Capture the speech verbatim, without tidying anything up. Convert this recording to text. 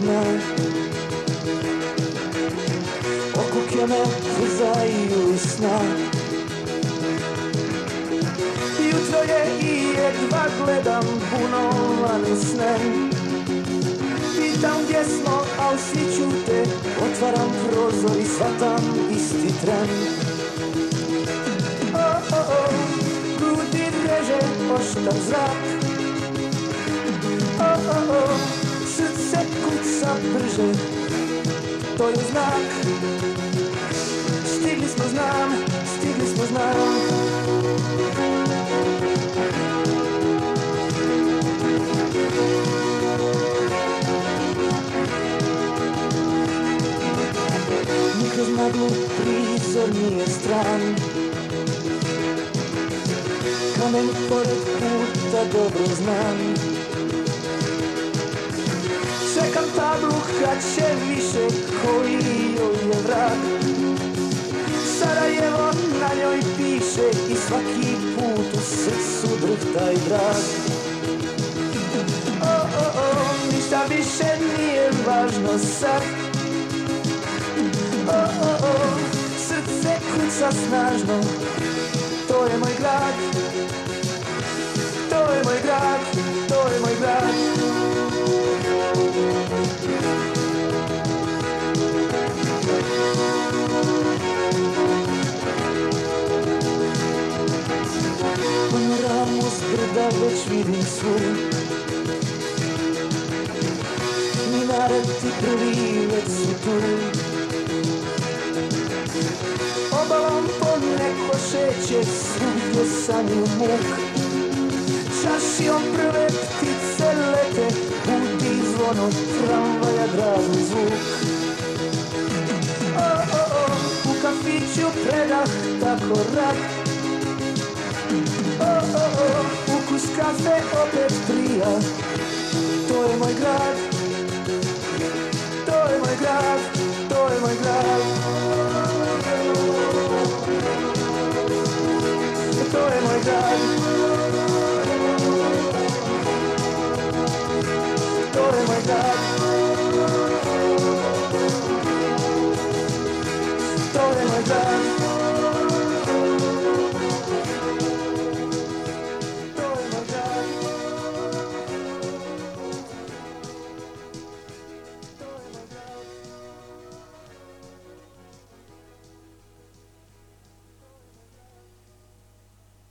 dna. Okuke me zuzaju iz sna. Jutro je i jedva gledam punovani snem. Pitam gdje smo, al svi ćute. Otvaram prozor i shvatam isti tren. Oh, oh, oh, grudi reže oštar zrak. Oh, oh, oh, srce kuca brže, to je znak. Stigli smo, znam, stigli smo, znam. Ni kroz maglu prizor nije stran. Kamen pored puta dobro znam. Čekam tablu kad će više, koji joj je vrag. Sarajevo na njoj piše i svaki put u srcu drhta i drag. Oh, oh, oh, ništa više nije važno sad. Oh, oh, oh, srce kuca snažno, to je moj grad. To je moj grad, to je moj grad. Panoramu s brda već vidim svu. Minareti prvi već su tu. Obalom po neko šeće, svugdje sanju muk. Čašijom prve ptice lete, budi zvono tramvaja dražni zvuk. Oh, oh, oh, u kafiću predah tako rad. Oh, oh, oh, ukus kafe opet prija. To je moj grad, to je moj grad, to je moj grad.